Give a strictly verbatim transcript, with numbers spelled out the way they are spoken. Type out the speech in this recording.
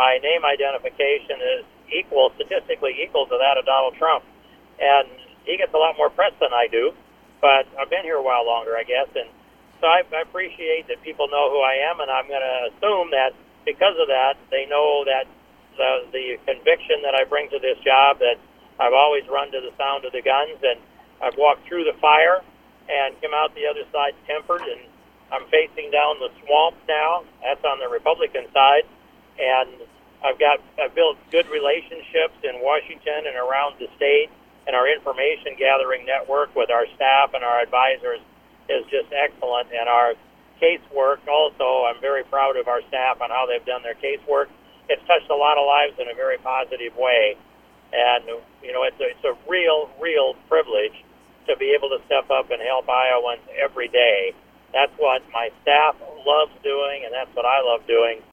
my name identification is equal, statistically equal to that of Donald Trump. And he gets a lot more press than I do, but I've been here a while longer, I guess. And so I, I appreciate that people know who I am, and I'm going to assume that because of that, they know that the, the conviction that I bring to this job, that I've always run to the sound of the guns, and I've walked through the fire and come out the other side tempered, and I'm facing down the swamp now. That's on the Republican side, and I've got I've built good relationships in Washington and around the state, and our information gathering network with our staff and our advisors is just excellent. And our casework also, I'm very proud of our staff on how they've done their casework. It's touched a lot of lives in a very positive way, and you know it's a, it's a real, real privilege to be able to step up and help Iowans every day. That's what my staff loves doing, and that's what I love doing.